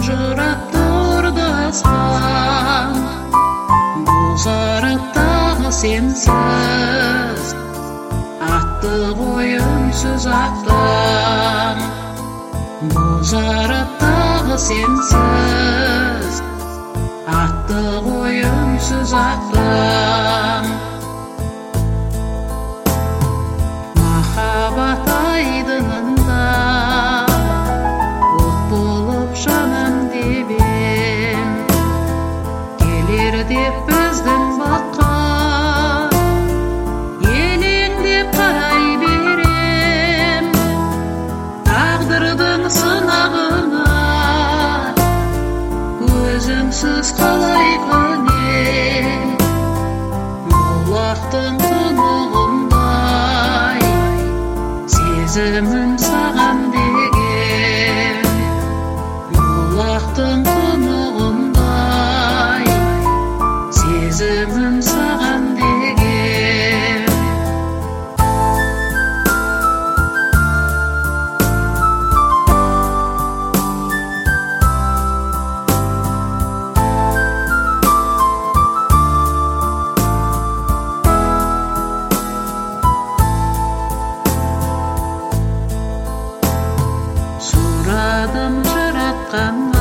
ажыраттырды аспан. Бұл зарыттағы сенсіз атты ойымсыз аттан. Бұл зарыттағы сенсіз атты ойымсыз аттан. Махаббат айдынында от болып жанам деп ем, келер деп біздің баққа елеңдеп қарай берем. Тағдырдың сынағына өзіңсіз қалай көнем. Бұлақтың тұнығындай сезімім саған деген. Бұлақтың тұнығындай сезімім саған деген. Сұрадым жаратқаннан